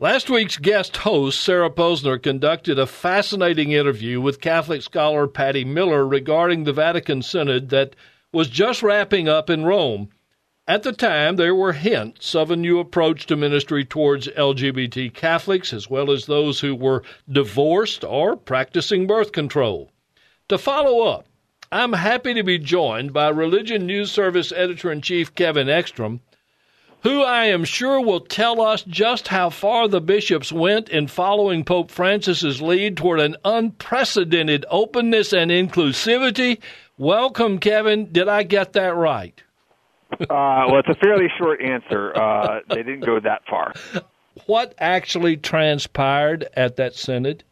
Last week's guest host, Sarah Posner, conducted a fascinating interview with Catholic scholar Patty Miller regarding the Vatican Synod that was just wrapping up in Rome. At the time, there were hints of a new approach to ministry towards LGBT Catholics, as well as those who were divorced or practicing birth control. To follow up, I'm happy to be joined by Religion News Service Editor-in-Chief Kevin Ekstrom, who I am sure will tell us just how far the bishops went in following Pope Francis's lead toward an unprecedented openness and inclusivity. Welcome, Kevin. Did I get that right? Well, it's a fairly short answer. They didn't go that far. What actually transpired at that synod?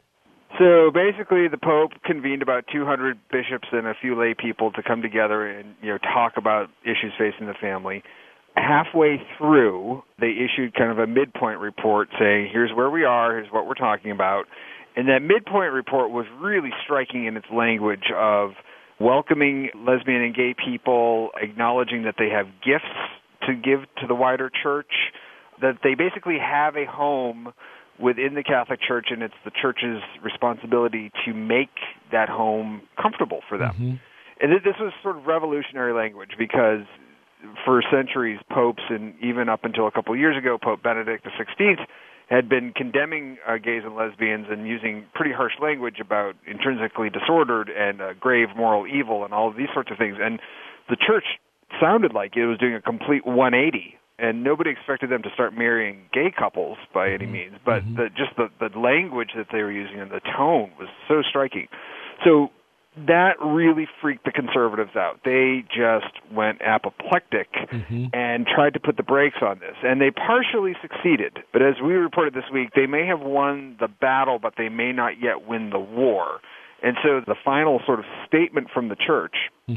So basically, the Pope convened about 200 bishops and a few lay people to come together and talk about issues facing the family. Halfway through, they issued kind of a midpoint report saying, here's where we are, here's what we're talking about. And that midpoint report was really striking in its language of welcoming lesbian and gay people, acknowledging that they have gifts to give to the wider church, that they basically have a home within the Catholic Church, and it's the Church's responsibility to make that home comfortable for them. Mm-hmm. And this was sort of revolutionary language because for centuries, popes, and even up until a couple of years ago, Pope Benedict XVI had been condemning gays and lesbians and using pretty harsh language about intrinsically disordered and grave moral evil and all of these sorts of things. And the church sounded like it was doing a complete 180, and nobody expected them to start marrying gay couples by any means. But the language that they were using and the tone was so striking. So that really freaked the conservatives out. They just went apoplectic and tried to put the brakes on this. And they partially succeeded. But as we reported this week, they may have won the battle, but they may not yet win the war. And so the final sort of statement from the church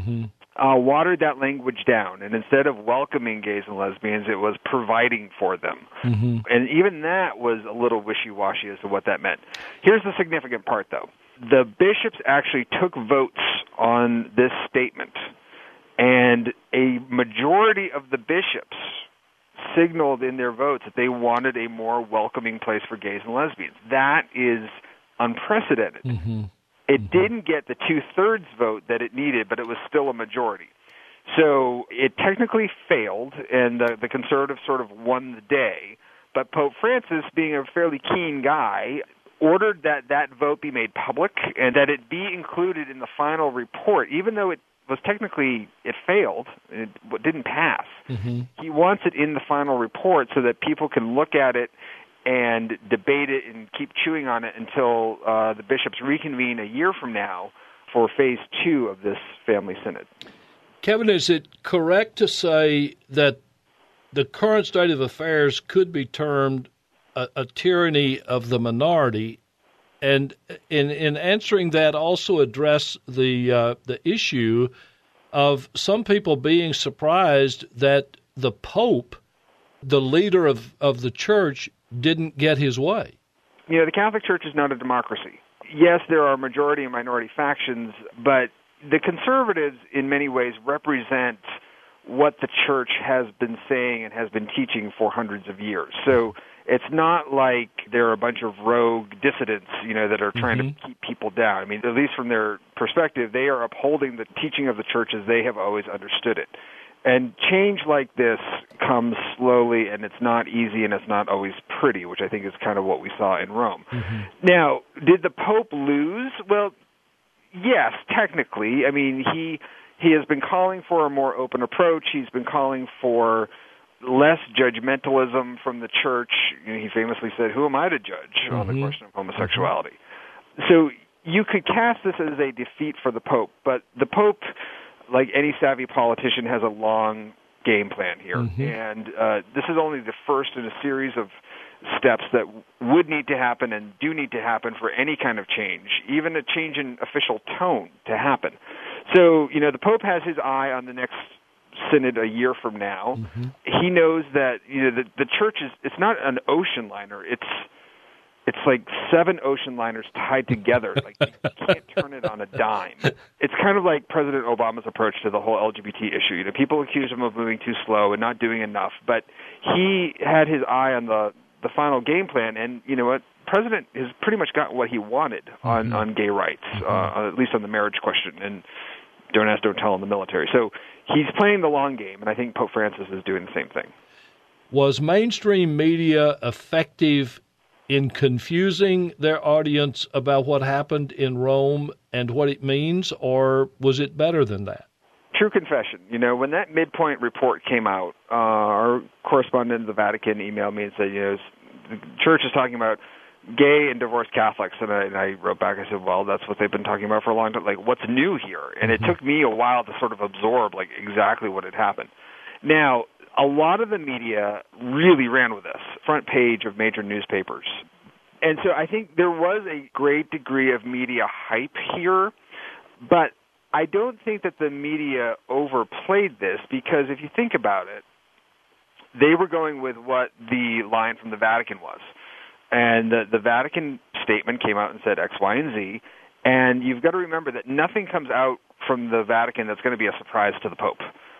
watered that language down. And instead of welcoming gays and lesbians, it was providing for them. And even that was a little wishy-washy as to what that meant. Here's the significant part, though. The bishops actually took votes on this statement, and a majority of the bishops signaled in their votes that they wanted a more welcoming place for gays and lesbians. That is unprecedented. It didn't get the two-thirds vote that it needed, but it was still a majority. So it technically failed, and the conservatives sort of won the day. But Pope Francis, being a fairly keen guy, ordered that vote be made public and that it be included in the final report, even though it failed, it didn't pass. He wants it in the final report so that people can look at it and debate it and keep chewing on it until the bishops reconvene a year from now for phase 2 of this family synod. Kevin, is it correct to say that the current state of affairs could be termed a tyranny of the minority, and in answering that, also address the issue of some people being surprised that the Pope, the leader of the church, didn't get his way? The Catholic Church is not a democracy. Yes, there are majority and minority factions, but the conservatives in many ways represent what the church has been saying and has been teaching for hundreds of years. So it's not like there are a bunch of rogue dissidents, that are trying to keep people down. I mean, at least from their perspective, they are upholding the teaching of the church as they have always understood it. And change like this comes slowly, and it's not easy, and it's not always pretty, which I think is kind of what we saw in Rome. Now, did the Pope lose? Well, yes, technically. I mean, he has been calling for a more open approach. He's been calling for less judgmentalism from the church. He famously said, "Who am I to judge on the question of homosexuality?" So you could cast this as a defeat for the Pope, but the Pope, like any savvy politician, has a long game plan here. And this is only the first in a series of steps that would need to happen and do need to happen for any kind of change, even a change in official tone to happen. So, the Pope has his eye on the next synod a year from now. He knows that, the church it's not an ocean liner. It's like 7 ocean liners tied together. Like, you can't turn it on a dime. It's kind of like President Obama's approach to the whole LGBT issue. People accuse him of moving too slow and not doing enough, but he had his eye on the the final game plan. And you know what? The president has pretty much got what he wanted on gay rights, at least on the marriage question. And don't ask, don't tell in the military. So he's playing the long game, and I think Pope Francis is doing the same thing. Was mainstream media effective in confusing their audience about what happened in Rome and what it means, or was it better than that? True confession. You know, when that midpoint report came out, our correspondent in the Vatican emailed me and said, you know, the church is talking about gay and divorced Catholics. And I wrote back, I said, well, that's what they've been talking about for a long time. Like, what's new here? And it took me a while to sort of absorb, like, exactly what had happened. Now, a lot of the media really ran with this, front page of major newspapers. And so I think there was a great degree of media hype here, but I don't think that the media overplayed this, because if you think about it, they were going with what the line from the Vatican was. And the Vatican statement came out and said X, Y, and Z. And you've got to remember that nothing comes out from the Vatican that's going to be a surprise to the Pope.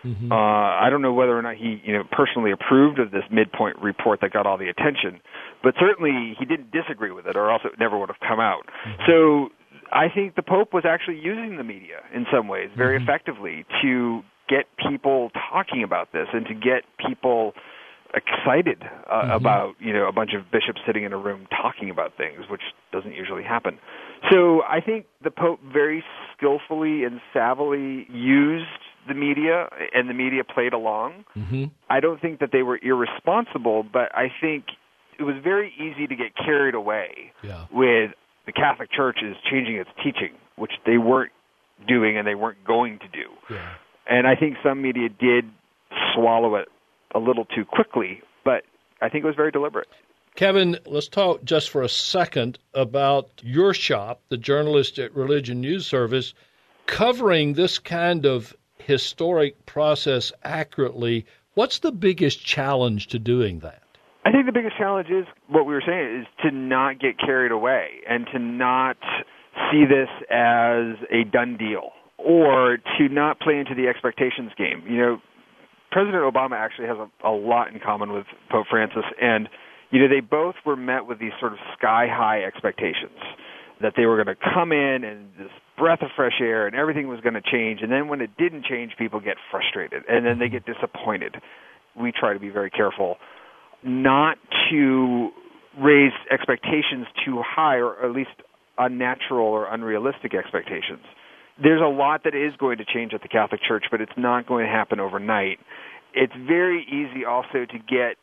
I don't know whether or not he, personally approved of this midpoint report that got all the attention, but certainly he didn't disagree with it, or else it never would have come out. So I think the Pope was actually using the media in some ways very effectively to get people talking about this and to get people excited about, a bunch of bishops sitting in a room talking about things, which doesn't usually happen. So I think the Pope very skillfully and savvily used the media, and the media played along. I don't think that they were irresponsible, but I think it was very easy to get carried away with the Catholic Church is changing its teaching, which they weren't doing and they weren't going to do. And I think some media did swallow it a little too quickly, but I think it was very deliberate. Kevin, let's talk just for a second about your shop, the Journalists at Religion News Service, covering this kind of historic process accurately. What's the biggest challenge to doing that? I think the biggest challenge is what we were saying, is to not get carried away and to not see this as a done deal, or to not play into the expectations game. President Obama actually has a lot in common with Pope Francis, and they both were met with these sort of sky-high expectations that they were going to come in and this breath of fresh air and everything was going to change, and then when it didn't change, people get frustrated, and then they get disappointed. We try to be very careful not to raise expectations too high, or at least unnatural or unrealistic expectations. There's a lot that is going to change at the Catholic Church, but it's not going to happen overnight. It's very easy also to get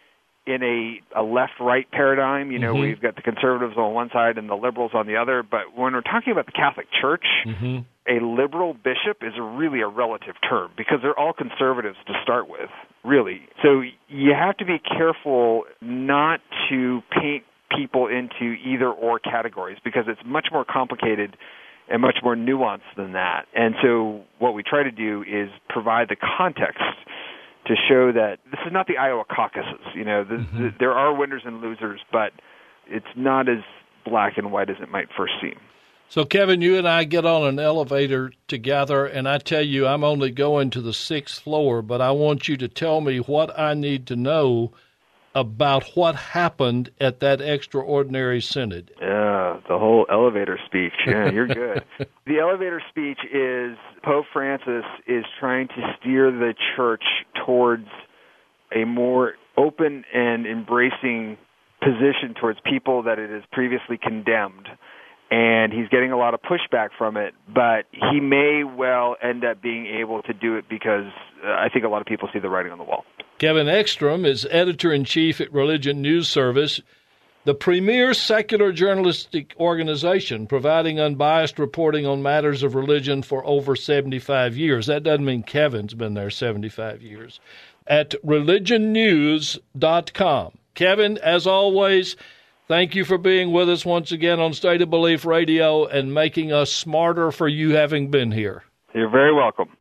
in a left-right paradigm, where you've got the conservatives on one side and the liberals on the other. But when we're talking about the Catholic Church, a liberal bishop is really a relative term, because they're all conservatives to start with, really. So you have to be careful not to paint people into either-or categories, because it's much more complicated and much more nuanced than that. And so what we try to do is provide the context to show that this is not the Iowa caucuses. There are winners and losers, but it's not as black and white as it might first seem. So, Kevin, you and I get on an elevator together, and I tell you I'm only going to the 6th floor, but I want you to tell me what I need to know about what happened at that extraordinary synod. Yeah, the whole elevator speech. Yeah, you're good. The elevator speech is Pope Francis is trying to steer the church towards a more open and embracing position towards people that it has previously condemned. And he's getting a lot of pushback from it, but he may well end up being able to do it because I think a lot of people see the writing on the wall. Kevin Ekstrom is editor-in-chief at Religion News Service, the premier secular journalistic organization providing unbiased reporting on matters of religion for over 75 years. That doesn't mean Kevin's been there 75 years. At religionnews.com. Kevin, as always, thank you for being with us once again on State of Belief Radio and making us smarter for you having been here. You're very welcome.